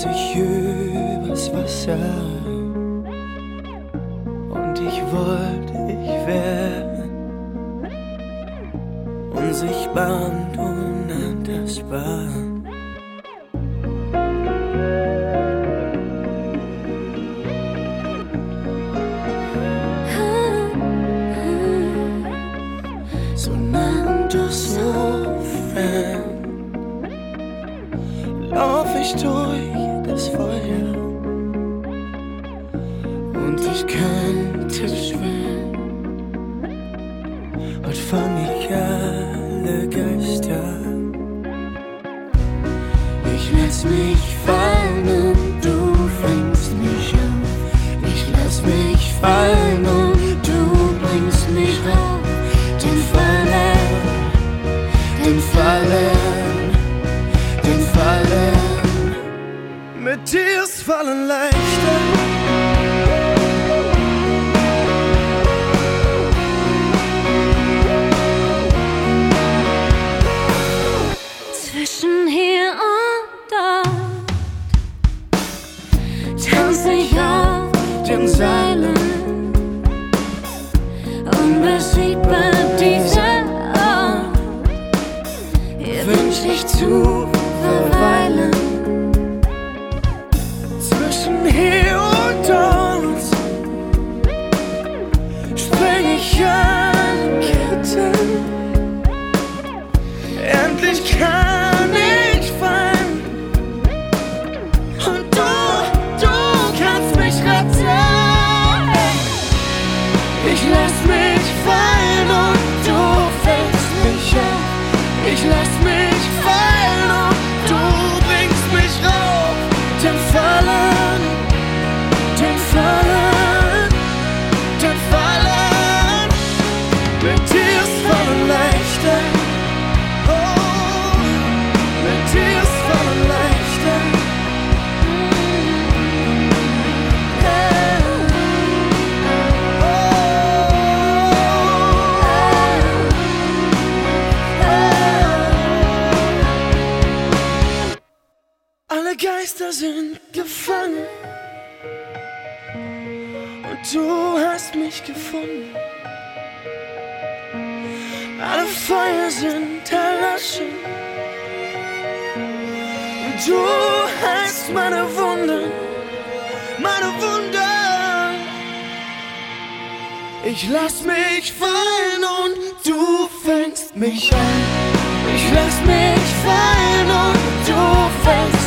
floss ich übers Wasser und ich wollte, ich wäre unsichtbar und unantastbar. So nah und doch so fern lauf ich durch das Feuer und ich könnte schwören, heute fang ich alle Geister. Ich lass mich fallen und du fängst mich auf. Ich lass mich fallen und du bringst mich rauf. Den Fallen, mit dir ist Fallen leichter. Zwischen hier und dort tanz ich auf den Seilen, unbesiegbar dieser Ort. Hier wünsch ich zu verweilen. Zwischen hier und dort spreng ich an Ketten. Endlich kann ich fallen und du kannst mich retten. Ich lass mich fallen und du fängst mich auf. Ich lass mich fallen und du bringst mich rauf. Den Fallen, mit dir ist Fallen leichter. Oh, mit dir ist Fallen leichter. Alle Geister sind gefangen und du hast mich gefunden. Alle Feuer sind erloschen und du heilst meine Wunden, meine Wunden. Ich lass mich fallen und du fängst mich an. Ich lass mich fallen und du fängst